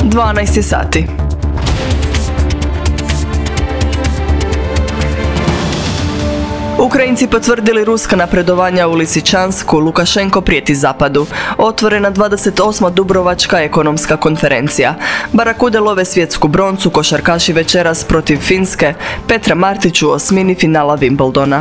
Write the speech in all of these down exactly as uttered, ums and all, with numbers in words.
dvanaest je sati. Ukrajinci potvrdili ruska napredovanja u Lisičansku, Lukašenko prijeti zapadu. Otvorena dvadeset osma Dubrovačka ekonomska konferencija. Barakude love svjetsku broncu, košarkaši večeras protiv Finske, Petra Martić u osmini finala Wimbledona.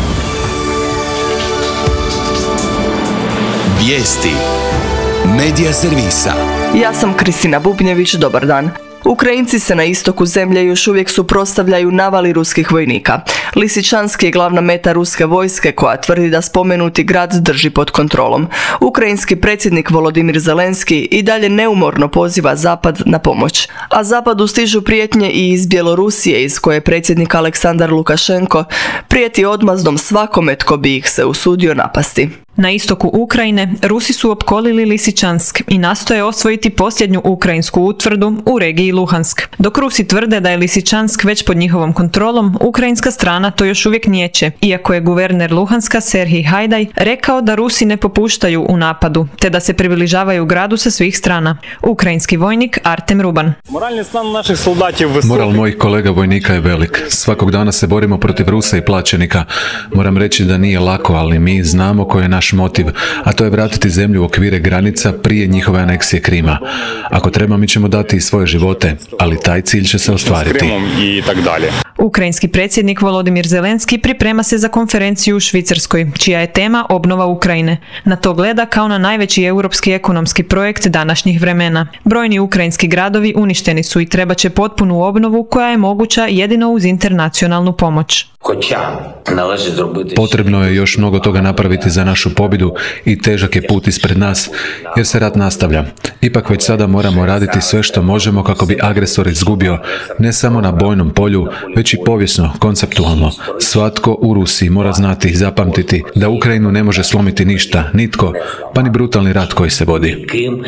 Vijesti Medija servisa. Ja sam Kristina Bubnjević, dobar dan. Ukrajinci se na istoku zemlje još uvijek suprotstavljaju navali ruskih vojnika. Lisičanski je glavna meta ruske vojske koja tvrdi da spomenuti grad drži pod kontrolom. Ukrajinski predsjednik Volodimir Zelenski i dalje neumorno poziva Zapad na pomoć. A Zapadu stižu prijetnje i iz Bjelorusije, iz koje predsjednik Aleksandar Lukašenko prijeti odmazdom svakome tko bi ih se usudio napasti. Na istoku Ukrajine Rusi su opkolili Lisičansk i nastoje osvojiti posljednju ukrajinsku utvrdu u regiji Luhansk. Dok Rusi tvrde da je Lisičansk već pod njihovom kontrolom, ukrajinska strana to još uvijek niječe, iako je guverner Luhanska Serhij Hajdaj rekao da Rusi ne popuštaju u napadu, te da se približavaju gradu sa svih strana. Ukrajinski vojnik Artem Ruban. Moral mojih kolega vojnika je velik. Svakog dana se borimo protiv Rusa i plaćenika. Moram reći da nije lako, ali mi znamo koji je naš motiv, a to je vratiti zemlju u okvire granica prije njihove aneksije Krima. Ako treba, mi ćemo dati i svoje živote, ali taj cilj će se ostvariti. Ukrajinski predsjednik Volodimir Zelenski priprema se za konferenciju u Švicarskoj, čija je tema obnova Ukrajine. Na to gleda kao na najveći europski ekonomski projekt današnjih vremena. Brojni ukrajinski gradovi uništeni su i trebat će potpunu obnovu koja je moguća jedino uz internacionalnu pomoć. Potrebno je još mnogo toga napraviti za našu pobjedu i težak je put ispred nas, jer se rat nastavlja. Ipak već sada moramo raditi sve što možemo kako bi agresor izgubio, ne samo na bojnom polju, već i povijesno, konceptualno. Svatko u Rusiji mora znati i zapamtiti da Ukrajinu ne može slomiti ništa, nitko, pa ni brutalni rat koji se vodi.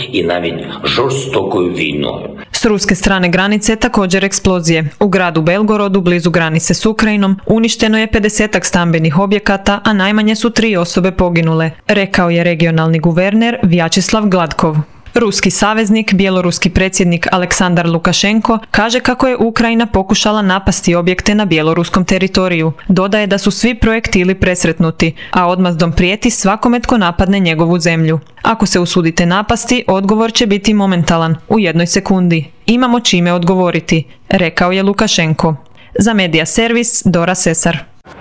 S ruske strane granice također eksplozije. U gradu Belgorodu, blizu granice s Ukrajinom, uništeno je pedesetak stambenih objekata, a najmanje su tri osobe poginule, rekao je regionalni guverner Vjačeslav Gladkov. Ruski saveznik, bjeloruski predsjednik Aleksandar Lukašenko, kaže kako je Ukrajina pokušala napasti objekte na bjeloruskom teritoriju. Dodaje da su svi projektili presretnuti, a odmazdom prijeti svakome tko napadne njegovu zemlju. Ako se usudite napasti, odgovor će biti momentalan, u jednoj sekundi. Imamo čime odgovoriti, rekao je Lukašenko. Za Medija servis, Dora Sesar.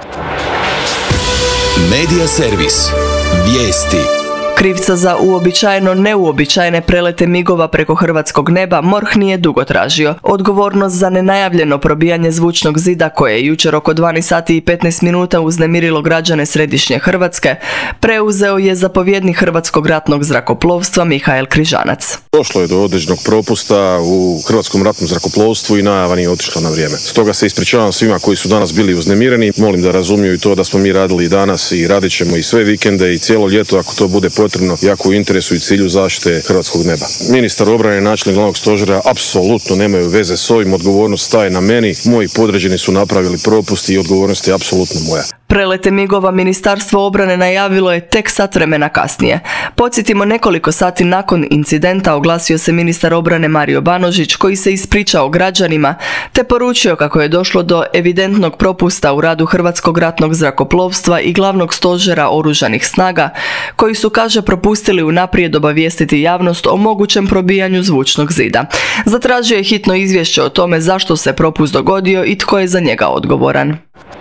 Medija servis. Vijesti. Krivca za uobičajeno neuobičajene prelete migova preko hrvatskog neba MORH nije dugo tražio. Odgovornost za nenajavljeno probijanje zvučnog zida koje je jučer oko dvanaest sati i petnaest minuta uznemirilo građane središnje Hrvatske preuzeo je zapovjednik Hrvatskog ratnog zrakoplovstva Mihael Križanac. Došlo je do određenog propusta u Hrvatskom ratnom zrakoplovstvu i najava nije otišla na vrijeme. Stoga se ispričavam svima koji su danas bili uznemireni. Molim da razumiju i to da smo mi radili i danas i radit ćemo i sve vikende i cijelo ljeto ako to bude potrebno. Jako u interesu i cilju zaštite hrvatskog neba. Ministar obrane i načelnik glavnog stožera apsolutno nemaju veze s ovim, odgovornost staje na meni. Moji podređeni su napravili propust i odgovornost je apsolutno moja. Prelete migova Ministarstvo obrane najavilo je tek sat vremena kasnije. Podsjetimo, nekoliko sati nakon incidenta oglasio se ministar obrane Mario Banožić koji se ispričao građanima te poručio kako je došlo do evidentnog propusta u radu Hrvatskog ratnog zrakoplovstva i glavnog stožera oružanih snaga koji su, kaže, propustili unaprijed obavijestiti javnost o mogućem probijanju zvučnog zida. Zatražio je hitno izvješće o tome zašto se propust dogodio i tko je za njega odgovoran.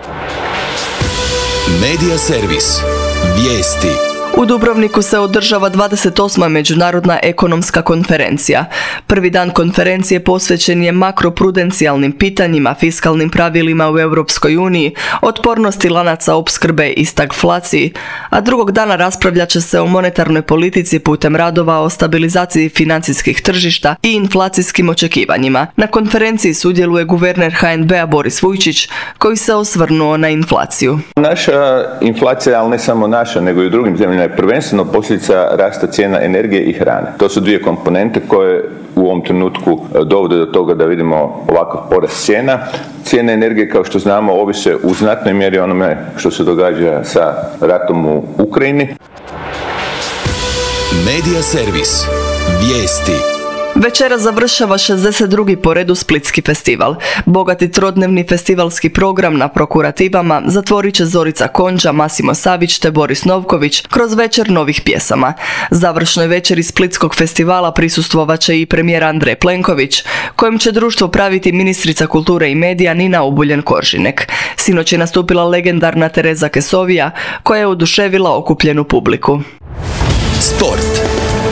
Medija servis. Vijesti. U Dubrovniku se održava dvadeset osma Međunarodna ekonomska konferencija. Prvi dan konferencije posvećen je makroprudencijalnim pitanjima, fiskalnim pravilima u Europskoj uniji, otpornosti lanaca opskrbe i stagflaciji, a drugog dana raspravljat će se o monetarnoj politici putem radova o stabilizaciji financijskih tržišta i inflacijskim očekivanjima. Na konferenciji sudjeluje guverner H N B-a Boris Vujčić, koji se osvrnuo na inflaciju. Naša inflacija, ali ne samo naša, nego i u drugim zemljama, je prvenstveno posljedica rasta cijena energije i hrane. To su dvije komponente koje u ovom trenutku dovode do toga da vidimo ovakav porast cijena. Cijene energije, kao što znamo, ovise u znatnoj mjeri onome što se događa sa ratom u Ukrajini. Medija servis. Vijesti. Večera završava šezdeset drugi po redu Splitski festival. Bogati trodnevni festivalski program na prokurativama zatvorit će Zorica Konđa, Masimo Savić te Boris Novković kroz večer novih pjesama. Završnoj večeri Splitskog festivala prisustvovat će i premijer Andrej Plenković, kojem će društvo praviti ministrica kulture i medija Nina Obuljen-Koržinek. Sinoć je nastupila legendarna Tereza Kesovija, koja je oduševila okupljenu publiku. Sport.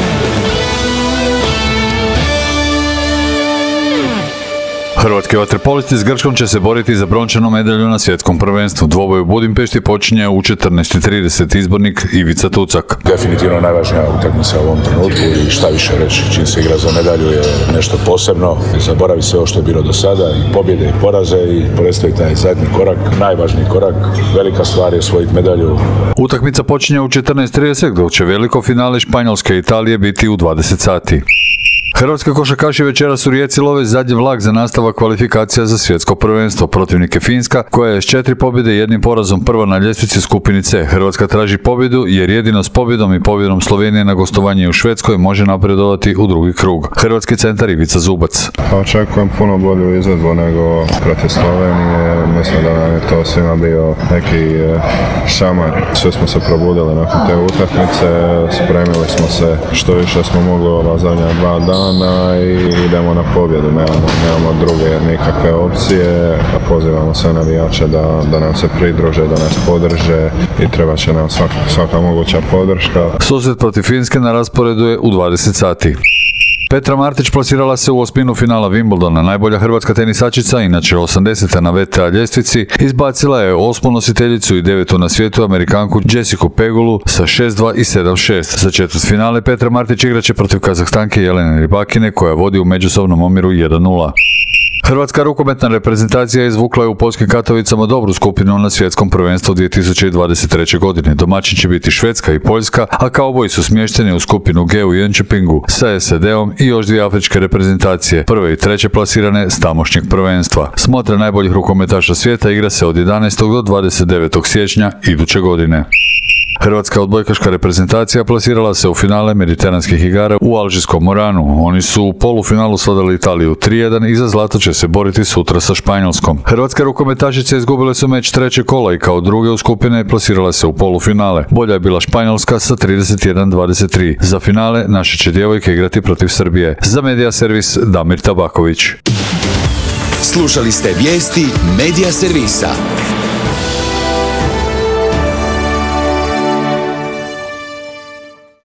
Hrvatski vaterpolisti s Grčkom će se boriti za brončanu medalju na svjetskom prvenstvu. Dvoboj u Budimpešti počinje u četrnaest i trideset. Izbornik Ivica Tucak. Definitivno najvažnija utakmica u ovom trenutku i šta više reći, čim se igra za medalju je nešto posebno. Zaboravi sve ovo što je bilo do sada, i pobjede i poraze, i predstoji taj zadnji korak, najvažniji korak. Velika stvar je osvojiti medalju. Utakmica počinje u četrnaest i trideset, dok će veliko finale Španjolske i Italije biti u dvadeset sati. Hrvatski košarkaši večeras u Rijeci love zadnji vlak za nastavak kvalifikacija za svjetsko prvenstvo. Protivnik je Finska, koja je s četiri pobjede i jednim porazom prva na ljestvici skupini C. Hrvatska traži pobjedu jer jedino s pobjedom i pobjedom Slovenije na gostovanje u Švedskoj može napredovati u drugi krug. Hrvatski centar Ivica Zubac. Očekujem puno bolju izvedbu nego protiv Slovenije. Mislim da nam je to svima bio neki šamar. Sve smo se probudili nakon te utakmice, spremili smo se što više smo mogli ova zadnja dva dana i idemo na pobjedu, nemamo, nemamo druge nikakve opcije, a pozivamo sve navijače da, da nam se pridruže, da nas podrže i treba će nam svaka, svaka moguća podrška. Susret protiv Finske na rasporedu je u dvadeset sati. Petra Martić plasirala se u osminu finala Wimbledona. Najbolja hrvatska tenisačica, inače osamdeseta na V T A ljestvici, izbacila je osmu nositeljicu i devetu na svijetu Amerikanku Jessicu Pegulu sa šest dva i sedam šest. Za četvrtfinale Petra Martić igraće protiv Kazahstanke Jelene Rybakine, koja vodi u međusobnom omjeru jedan nula. Hrvatska rukometna reprezentacija izvukla je u poljskim Katovicama dobru skupinu na svjetskom prvenstvu dvije tisuće dvadeset treće. godine. Domaćin će biti Švedska i Poljska, a kauboji su smješteni u skupinu G u Jönköpingu sa S A D-om i još dvije afričke reprezentacije, prve i treće plasirane s tamošnjeg prvenstva. Smotra najboljih rukometaša svijeta igra se od jedanaestog do dvadeset devetog siječnja iduće godine. Hrvatska odbojkaška reprezentacija plasirala se u finale mediteranskih igara u alžirskom Moranu. Oni su u polufinalu slavili Italiju tri jedan i za zlato će se boriti sutra sa Španjolskom. Hrvatske rukometašice izgubile su meč trećeg kola i kao druge u skupine plasirala se u polufinale. Bolja je bila Španjolska sa trideset jedan dvadeset tri. Za finale naše će djevojke igrati protiv Srbije. Za Medija Servis Damir Tabaković. Slušali ste vijesti Medija Servisa.